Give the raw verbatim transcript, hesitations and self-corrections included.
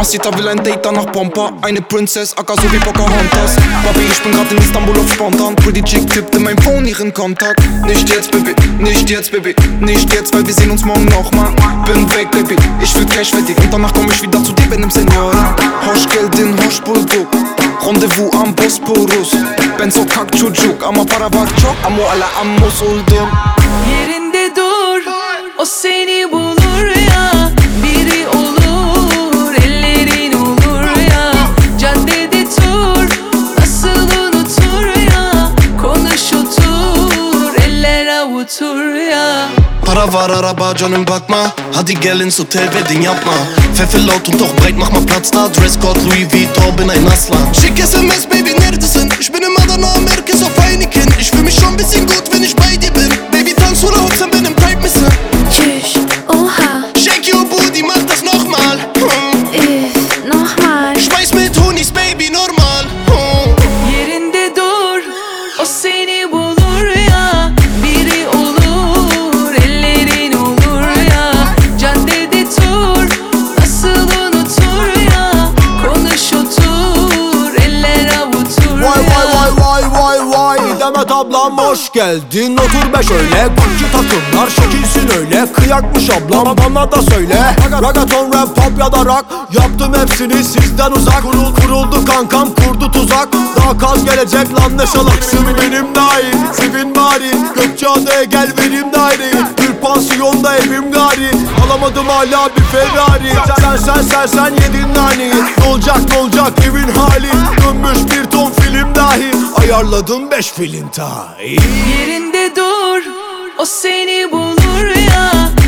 Mamacita will ein Date, danach Pompa. Eine Princess, Akka so wie Pocahontas. Papi, ich bin grad in Istanbul auf spontan. Pretty Chick tippte mein Phone ihren Kontakt. Nicht jetzt, Baby, nicht jetzt, Baby, nicht jetzt, weil wir sehen uns morgen nochmal. Bin weg, Baby, ich will Cash fertig. Und danach komm ich wieder zu dir, benim Senora. Hoş geldin, hoş bulduk. Rendezvous am Bosporus. Ben sokak çocuk ama para var çok. Ama ala ammus oldum. Yerinde dur, o seni bulur ya. Biri olur, ellerin olur ya. Caddede tur, nasıl unutur ya. Konuş otur, eller avutur ya. Para var, araba, canım bakma. Hadi gelin zu Telvedin yapma. Pfeffer laut und doch breit, mach mal Platz da. Dresscode Louis Vuitton, bin ein Aslan. Schick S M S, Baby, neredesin? Ich bin im Adana, Merkez auf Heineken. Ich fühl mich schon ein bisschen gut, wenn ich bei dir bin. Baby, tanz oder hock, sen benim Type misin? Tschüss, oha, Shake your booty, mach das nochmal. Hm. üff, nochmal. Schmeiß mit Honis, Baby, normal. Hm. Yerinde dur, o seni bulur ya. Biri olur, ellerin olur ya. Caddede tur, nasıl unutur ya. Konuş otur, eller avutur Vay ya. vay vay vay vay vay Demet ablam hoş geldin, otur be şöyle. Bakçı takımlar şekilsin öyle. Kıyakmış ablam, bana da söyle. Ragaton, rap, pop ya da rock. Yaptım hepsini sizden uzak. Kurul, kuruldu kankam, kurdu tuzak. Daha kaz gelecek lan ne salaksın. Benim dahil, sevin bari. Gökçeada'ya gel vereyim daireyi. Bir pansiyonda evim gari. Alamadım hala bir Ferrari. Sen sen sen sen yedin naneyi. Ne olacak ne olacak evin hali. Dönmüş bir ton film dahi. Ayarladım beş film tahi. Yerinde dur, o seni bulur ya.